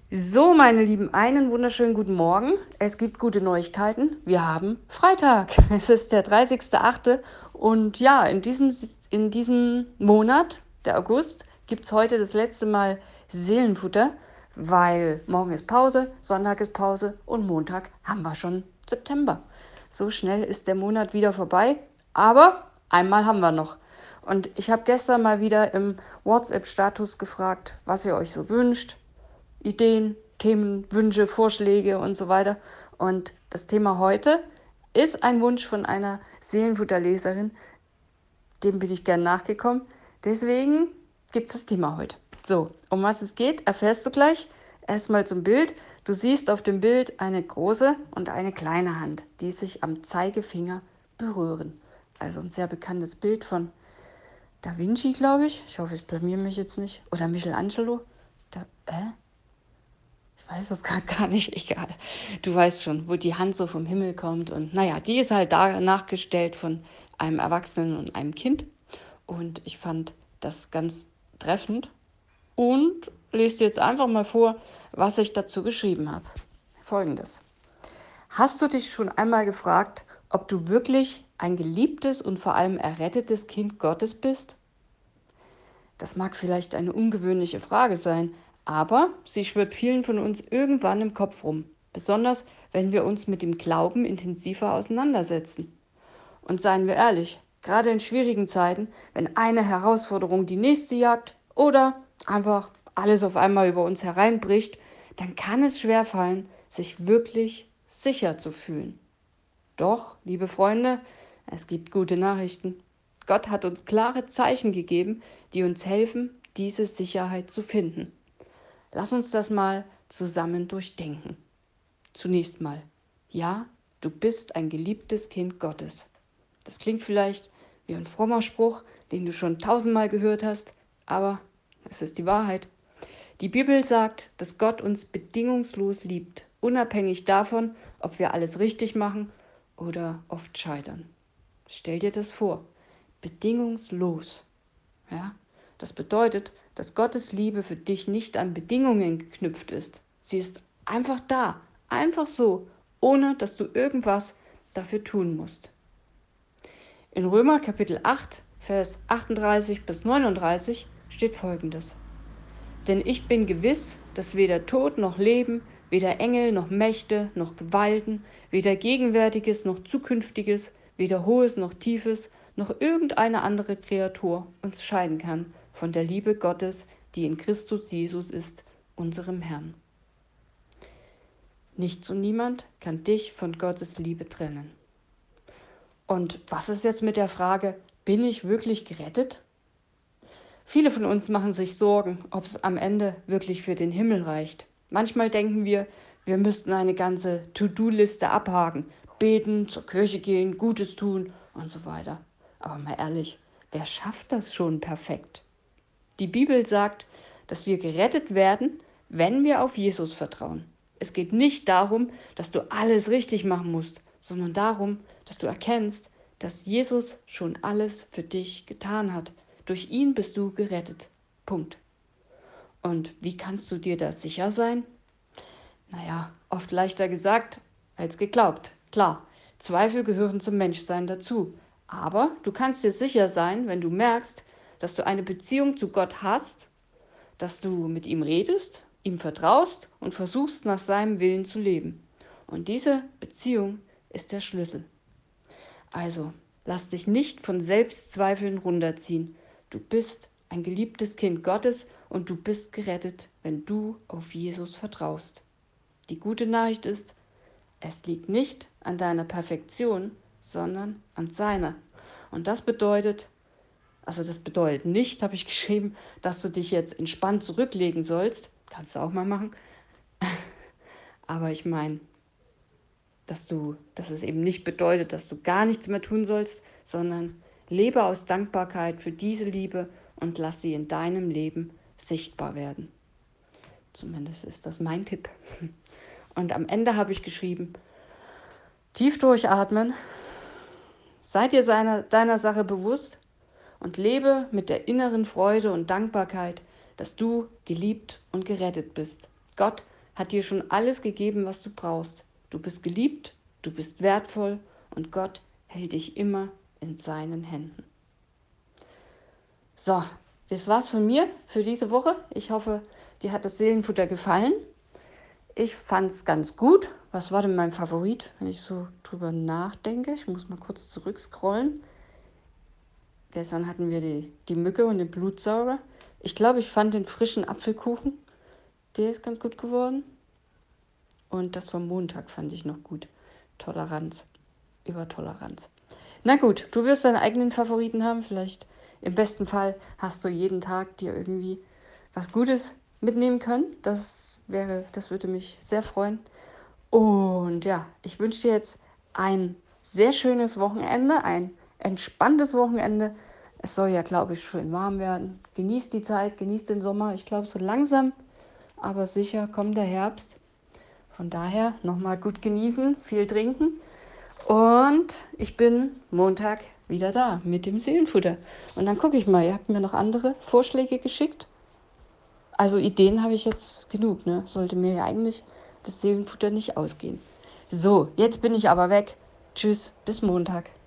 So, meine Lieben, einen wunderschönen guten Morgen. Es gibt gute Neuigkeiten. Wir haben Freitag. Es ist der 30.08. Und ja, in diesem Monat, der August, gibt es heute das letzte Mal Seelenfutter, weil morgen ist Pause, Sonntag ist Pause und Montag haben wir schon September. So schnell ist der Monat wieder vorbei, aber einmal haben wir noch. Und ich habe gestern mal wieder im WhatsApp-Status gefragt, was ihr euch so wünscht. Ideen, Themen, Wünsche, Vorschläge und so weiter. Und das Thema heute ist ein Wunsch von einer Seelenfutterleserin, dem bin ich gern nachgekommen. Deswegen gibt es das Thema heute. So, um was es geht, erfährst du gleich. Erstmal zum Bild. Du siehst auf dem Bild eine große und eine kleine Hand, die sich am Zeigefinger berühren. Also ein sehr bekanntes Bild von Da Vinci, glaube ich. Ich hoffe, ich blamiere mich jetzt nicht. Oder Michelangelo. Ich weiß es gerade gar nicht, egal. Du weißt schon, wo die Hand so vom Himmel kommt. Und naja, die ist halt da nachgestellt von einem Erwachsenen und einem Kind. Und ich fand das ganz treffend. Und lese dir jetzt einfach mal vor, was ich dazu geschrieben habe. Folgendes. Hast du dich schon einmal gefragt, ob du wirklich ein geliebtes und vor allem errettetes Kind Gottes bist? Das mag vielleicht eine ungewöhnliche Frage sein, aber sie schwirrt vielen von uns irgendwann im Kopf rum, besonders wenn wir uns mit dem Glauben intensiver auseinandersetzen. Und seien wir ehrlich, gerade in schwierigen Zeiten, wenn eine Herausforderung die nächste jagt oder einfach alles auf einmal über uns hereinbricht, dann kann es schwerfallen, sich wirklich sicher zu fühlen. Doch, liebe Freunde, es gibt gute Nachrichten. Gott hat uns klare Zeichen gegeben, die uns helfen, diese Sicherheit zu finden. Lass uns das mal zusammen durchdenken. Zunächst mal, ja, du bist ein geliebtes Kind Gottes. Das klingt vielleicht wie ein frommer Spruch, den du schon tausendmal gehört hast, aber es ist die Wahrheit. Die Bibel sagt, dass Gott uns bedingungslos liebt, unabhängig davon, ob wir alles richtig machen oder oft scheitern. Stell dir das vor, bedingungslos. Ja? Das bedeutet, dass Gottes Liebe für dich nicht an Bedingungen geknüpft ist. Sie ist einfach da, einfach so, ohne dass du irgendwas dafür tun musst. In Römer Kapitel 8, Vers 38 bis 39 steht Folgendes. Denn ich bin gewiss, dass weder Tod noch Leben, weder Engel noch Mächte noch Gewalten, weder Gegenwärtiges noch Zukünftiges, weder Hohes noch Tiefes, noch irgendeine andere Kreatur uns scheiden kann von der Liebe Gottes, die in Christus Jesus ist, unserem Herrn. Nichts und niemand kann dich von Gottes Liebe trennen. Und was ist jetzt mit der Frage, bin ich wirklich gerettet? Viele von uns machen sich Sorgen, ob es am Ende wirklich für den Himmel reicht. Manchmal denken wir, wir müssten eine ganze To-Do-Liste abhaken, beten, zur Kirche gehen, Gutes tun und so weiter. Aber mal ehrlich, wer schafft das schon perfekt? Die Bibel sagt, dass wir gerettet werden, wenn wir auf Jesus vertrauen. Es geht nicht darum, dass du alles richtig machen musst, sondern darum, dass du erkennst, dass Jesus schon alles für dich getan hat. Durch ihn bist du gerettet. Punkt. Und wie kannst du dir da sicher sein? Naja, oft leichter gesagt als geglaubt. Klar, Zweifel gehören zum Menschsein dazu. Aber du kannst dir sicher sein, wenn du merkst, dass du eine Beziehung zu Gott hast, dass du mit ihm redest, ihm vertraust und versuchst, nach seinem Willen zu leben. Und diese Beziehung ist der Schlüssel. Also, lass dich nicht von Selbstzweifeln runterziehen. Du bist ein geliebtes Kind Gottes und du bist gerettet, wenn du auf Jesus vertraust. Die gute Nachricht ist, es liegt nicht an deiner Perfektion, sondern an seiner. Und das bedeutet nicht, habe ich geschrieben, dass du dich jetzt entspannt zurücklegen sollst. Kannst du auch mal machen. Aber ich meine, dass es eben nicht bedeutet, dass du gar nichts mehr tun sollst, sondern lebe aus Dankbarkeit für diese Liebe und lass sie in deinem Leben sichtbar werden. Zumindest ist das mein Tipp. Und am Ende habe ich geschrieben, tief durchatmen, sei dir deiner Sache bewusst und lebe mit der inneren Freude und Dankbarkeit, dass du geliebt und gerettet bist. Gott hat dir schon alles gegeben, was du brauchst. Du bist geliebt, du bist wertvoll und Gott hält dich immer in seinen Händen. So, das war's von mir für diese Woche. Ich hoffe, dir hat das Seelenfutter gefallen. Ich fand's ganz gut. Was war denn mein Favorit, wenn ich so drüber nachdenke? Ich muss mal kurz zurückscrollen. Gestern hatten wir die Mücke und den Blutsauger. Ich glaube, ich fand den frischen Apfelkuchen. Der ist ganz gut geworden. Und das vom Montag fand ich noch gut. Toleranz. Über Toleranz. Na gut, du wirst deine eigenen Favoriten haben. Vielleicht im besten Fall hast du jeden Tag dir irgendwie was Gutes mitnehmen können. Das würde mich sehr freuen. Und ja, ich wünsche dir jetzt ein sehr schönes Wochenende, ein entspanntes Wochenende. Es soll ja, glaube ich, schön warm werden. Genießt die Zeit, genießt den Sommer. Ich glaube, so langsam, aber sicher kommt der Herbst. Von daher nochmal gut genießen, viel trinken. Und ich bin Montag wieder da mit dem Seelenfutter. Und dann gucke ich mal, ihr habt mir noch andere Vorschläge geschickt. Also Ideen habe ich jetzt genug, ne? Sollte mir ja eigentlich das Seelenfutter nicht ausgehen. So, jetzt bin ich aber weg. Tschüss, bis Montag.